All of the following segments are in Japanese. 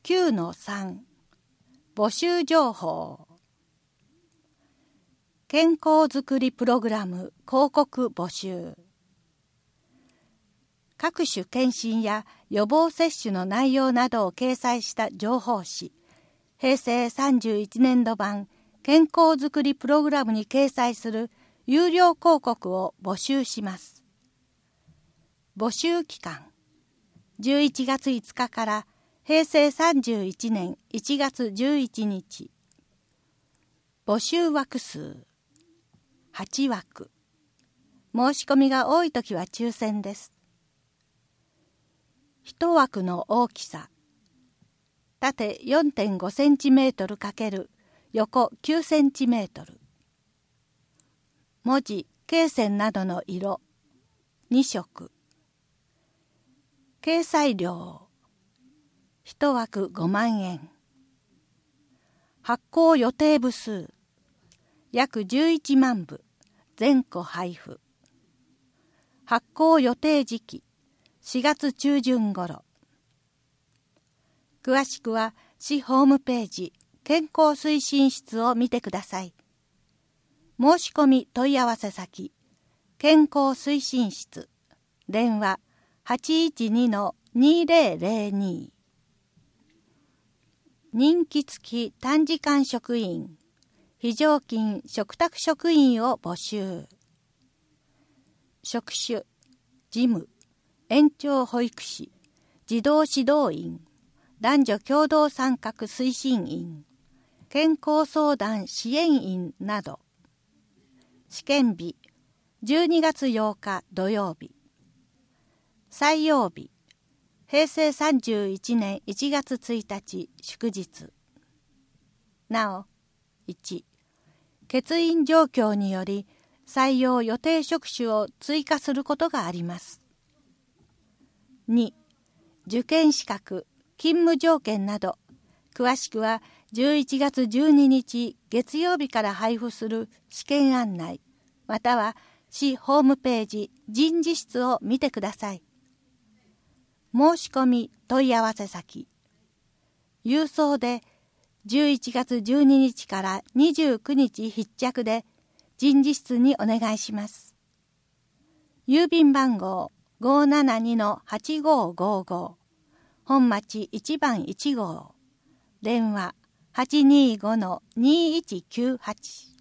9-3 募集情報。健康づくりプログラム広告募集。各種検診や予防接種の内容などを掲載した情報誌、平成31年度版健康づくりプログラムに掲載する有料広告を募集します。募集期間、11月5日から平成31年1月11日。募集枠数、8枠。申し込みが多いときは抽選です。1枠の大きさ、縦 4.5 センチメートル×横9センチメートル。文字、罫線などの色、2色。掲載料、1枠5万円。発行予定部数、約11万部、全戸配布。発行予定時期、4月中旬頃。詳しくは市ホームページ健康推進室を見てください。申し込み問い合わせ先、健康推進室、電話 812-2002。任期付き短時間職員、非常勤嘱託職員を募集。職種、事務、園長保育士、児童指導員、男女共同参画推進員、健康相談支援員など。試験日、12月8日土曜日。採用日、平成31年1月1日祝日。なお、1、欠員状況により採用予定職種を追加することがあります。2、受験資格、勤務条件など、詳しくは11月12日月曜日から配布する試験案内、または市ホームページ人事室を見てください。申し込み問い合わせ先、郵送で11月12日から29日必着で人事室にお願いします。郵便番号 572-8555 本町1番1号、電話 825-2198。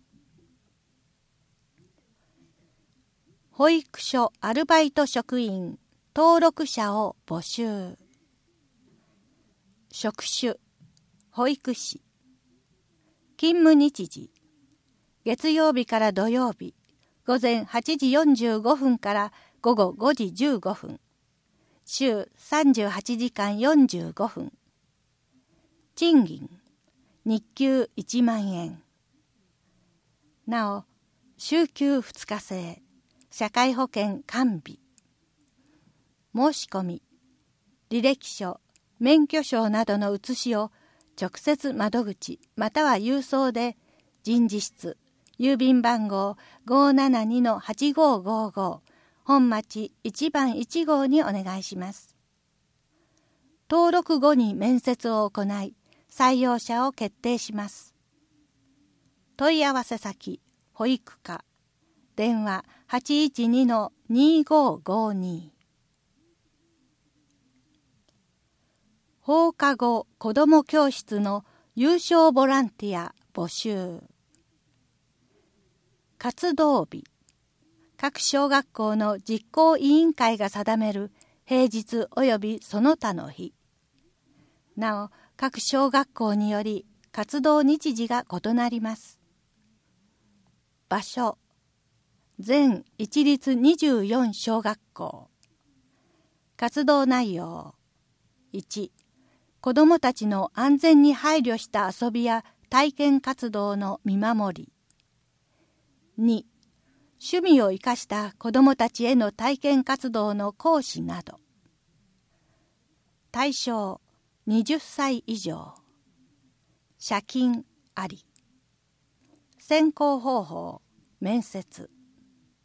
保育所アルバイト職員登録者を募集。職種、保育士。勤務日時、月曜日から土曜日、午前8時45分から午後5時15分。週38時間45分。賃金、日給1万円。なお、週休2日制、社会保険完備。申し込み、履歴書、免許証などの写しを直接窓口または郵送で人事室、郵便番号 572-8555 本町1番1号にお願いします。登録後に面接を行い、採用者を決定します。問い合わせ先、保育課、電話 812-2552。放課後子ども教室の有償ボランティア募集。活動日、各小学校の実行委員会が定める平日及びその他の日。なお、各小学校により活動日時が異なります。場所、全一律24小学校。活動内容、1、子どもたちの安全に配慮した遊びや体験活動の見守り。2、趣味を生かした子どもたちへの体験活動の講師など。対象、20歳以上。謝金あり。選考方法、面接。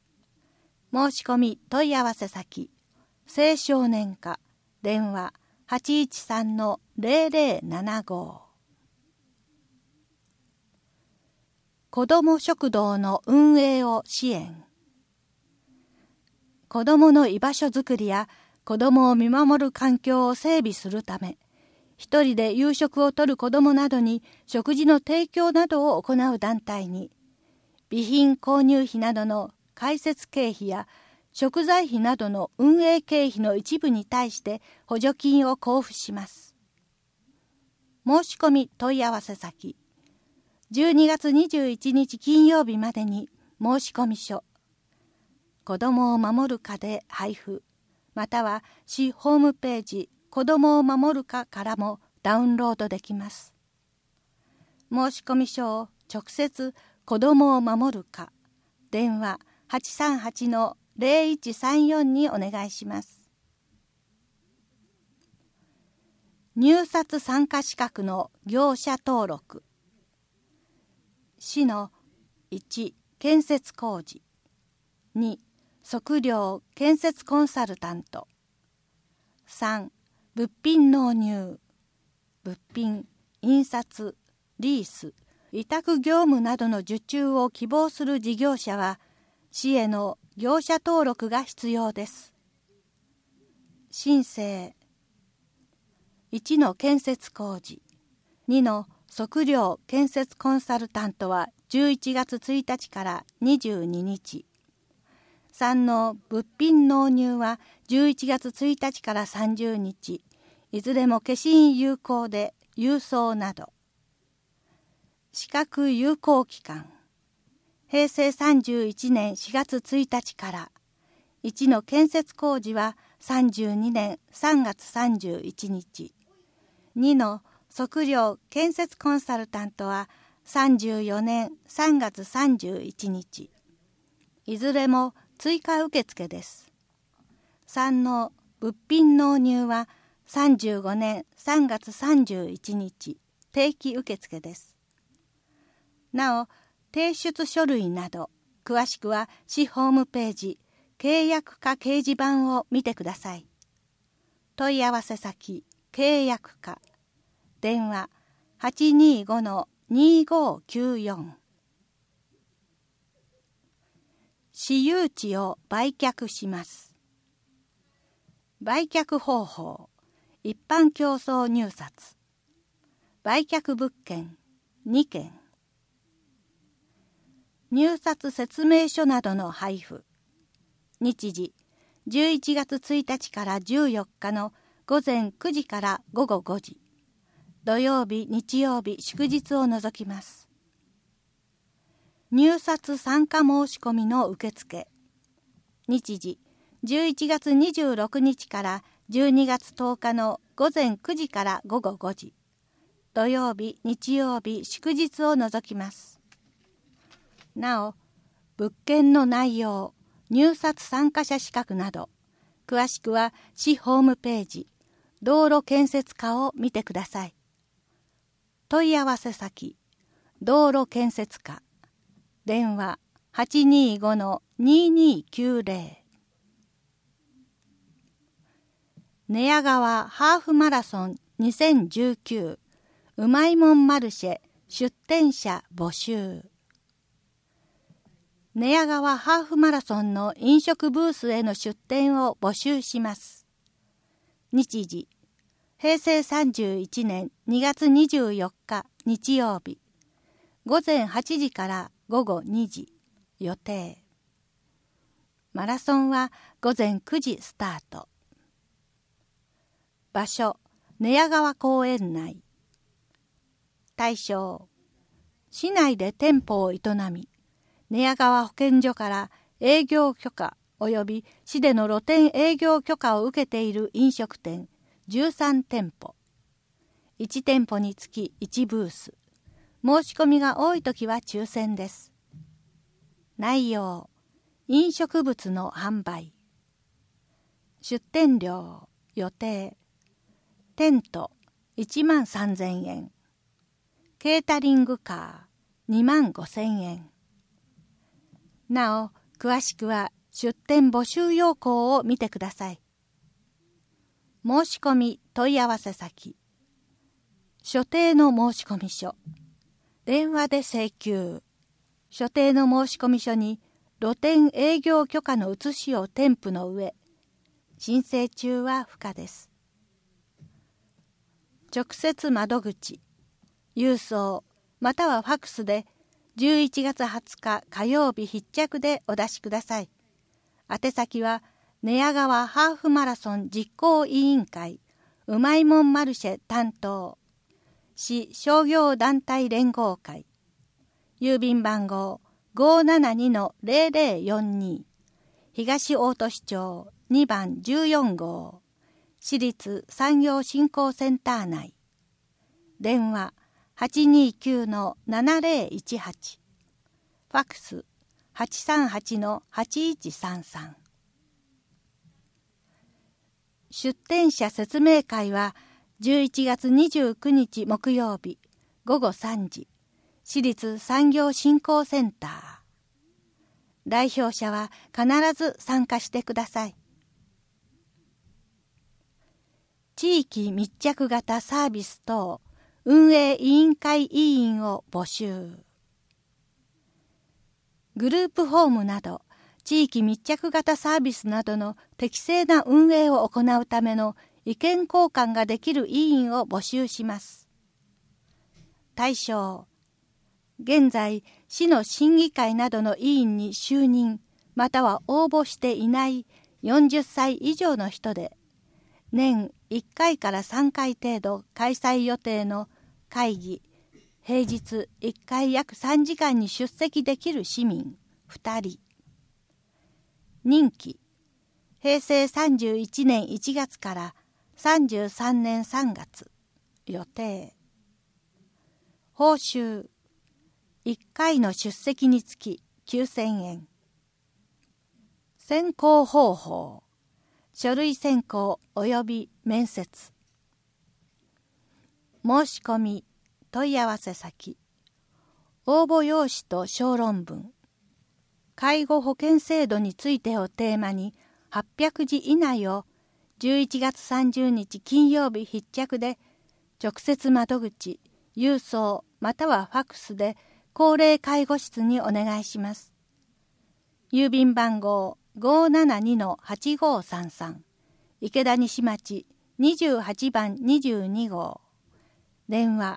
申し込み問い合わせ先、青少年課、電話 813-0075。子ども食堂の運営を支援。子どもの居場所づくりや子どもを見守る環境を整備するため、一人で夕食をとる子どもなどに食事の提供などを行う団体に、備品購入費などの開設経費や食材費などの運営経費の一部に対して補助金を交付します。申し込み問い合わせ先、12月21日金曜日までに申し込み書、子どもを守る課で配布、または市ホームページ子どもを守る課からもダウンロードできます。申し込み書を直接子どもを守る課、電話838-0134にお願いします。入札参加資格の業者登録。市の1、建設工事。2、測量建設コンサルタント。3、物品納入。物品、印刷、リース、委託業務などの受注を希望する事業者は、市への業者登録が必要です。申請。1の建設工事、2の測量建設コンサルタントは11月1日から22日。3の物品納入は11月1日から30日。いずれも消印有効で郵送など。資格有効期間。平成31年4月1日から。1の建設工事は32年3月31日。2の測量建設コンサルタントは34年3月31日。いずれも追加受付です。3の物品納入は35年3月31日。定期受付です。なお、提出書類など、詳しくは市ホームページ、契約課掲示板を見てください。問い合わせ先、契約課。電話825-2594。私有地を売却します。売却方法、一般競争入札。売却物件2件。入札説明書などの配布。日時、11月1日から14日の午前9時から午後5時。土曜日、日曜日、祝日を除きます。入札参加申し込みの受付。日時、11月26日から12月10日の午前9時から午後5時。土曜日、日曜日、祝日を除きます。なお、物件の内容、入札参加者資格など、詳しくは市ホームページ、道路建設課を見てください。問い合わせ先、道路建設課。電話825-2290。寝屋川ハーフマラソン2019うまいもんマルシェ出店者募集。寝屋川ハーフマラソンの飲食ブースへの出店を募集します。日時、平成31年2月24日日曜日、午前8時から午後2時予定。マラソンは午前9時スタート。場所、寝屋川公園内。対象、市内で店舗を営み、寝屋川保健所から営業許可及び市での露店営業許可を受けている飲食店13店舗。1店舗につき1ブース。申し込みが多いときは抽選です。内容、飲食物の販売。出店料、予定。テント、13,000円。ケータリングカー、25,000円。なお、詳しくは出店募集要項を見てください。 申し込み問い合わせ先、所定の申込書、電話で請求、所定の申込書に露店営業許可の写しを添付の上、申請中は不可です。直接窓口、郵送またはファックスで11月20日火曜日必着でお出しください。宛先は寝屋川ハーフマラソン実行委員会うまいもんマルシェ担当市商業団体連合会、郵便番号 572-0042 東大都市町2番14号市立産業振興センター内、電話 829-7018、ファックス 838-8133。出店者説明会は11月29日木曜日午後3時、市立産業振興センター。代表者は必ず参加してください。地域密着型サービス等運営委員会委員を募集。グループホームなど地域密着型サービスなどの適正な運営を行うための意見交換ができる委員を募集します。対象、現在市の審議会などの委員に就任または応募していない40歳以上の人で、年1回から3回程度開催予定の会議、平日1回約3時間に出席できる市民2人。任期、平成31年1月から33年3月。予定。報酬、1回の出席につき9000円。選考方法、書類選考及び面接。申し込み問い合わせ先、応募用紙と小論文、介護保険制度についてをテーマに800字以内を11月30日金曜日必着で直接窓口、郵送またはファックスで高齢介護室にお願いします。郵便番号 572-8533 池田西町28番22号、電話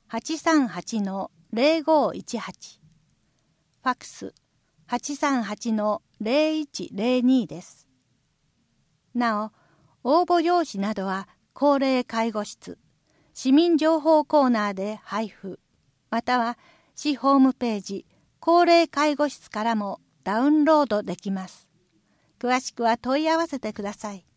838-0518、ファックス 838-0102 です。なお、応募用紙などは高齢介護室、市民情報コーナーで配布、または市ホームページ高齢介護室からもダウンロードできます。詳しくは問い合わせてください。